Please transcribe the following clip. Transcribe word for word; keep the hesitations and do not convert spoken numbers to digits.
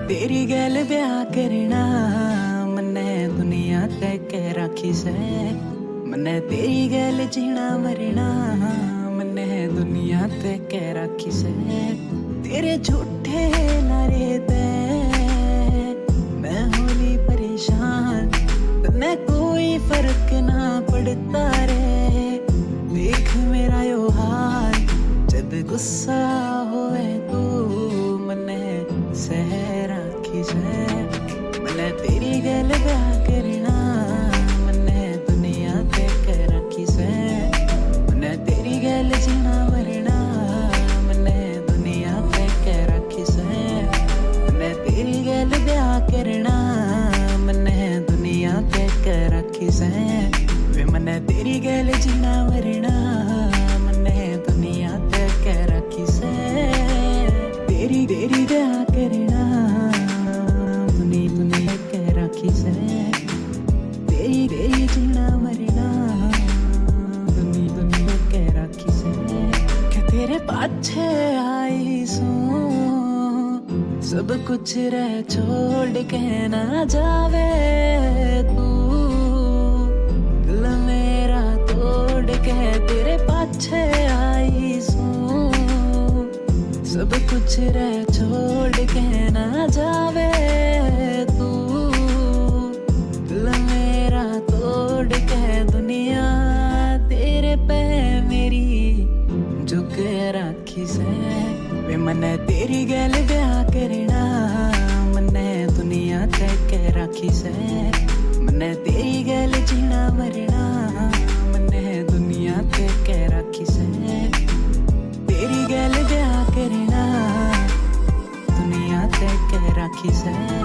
तेरी गैल ब्याह करना मन्ने दुनिया ते कह राखी से। मन्ने तेरी गैल जीना मरना मन्ने दुनिया ते कह राखी से। तेरे झूठे नारे ते मैं होली परेशान, तन्ने कोई फर्क ना पड़ता रे। देख मेरा यो हाल जद गुस्सा होए तू मन्ने सह राखी से। मन्ने तेरी गैल ब्याह करना मन्ने दुनिया ते कह राखी से। मन्ने तेरी गैल जीना मरना मन्ने दुनिया ते कह राखी से। मन्ने तेरी गैल ब्याह करना मन्ने दुनिया ते कह राखी से। वे मन्ने तेरी गैल जीना मरना मन्ने दुनिया ते कह राखी से। तेरी तेरी ब्याह करना दुनिया दुनिया कह राखी से। तेरी तेरी जीना मरना दुनिया दुनिया कह राखी से। के तेरे पाछे आई सो सब कुछ रह छोड़ के ना जावे तू। दिल मेरा तोड़ के तेरे पाछे आई सू सब कुछ रह छोड़ के ना जावे तू। दिल मेरा तोड़ के दुनिया तेरे पे मेरी झुक राखी से। वे मन्ने तेरी गैल ब्याह करना मन्ने दुनिया ते कह राखी से। मन्ने तेरी गैल जीना मरना मन्ने दुनिया ते कह राखी से। तेरी गैल ब्याह करना दुनिया ते कह राखी से।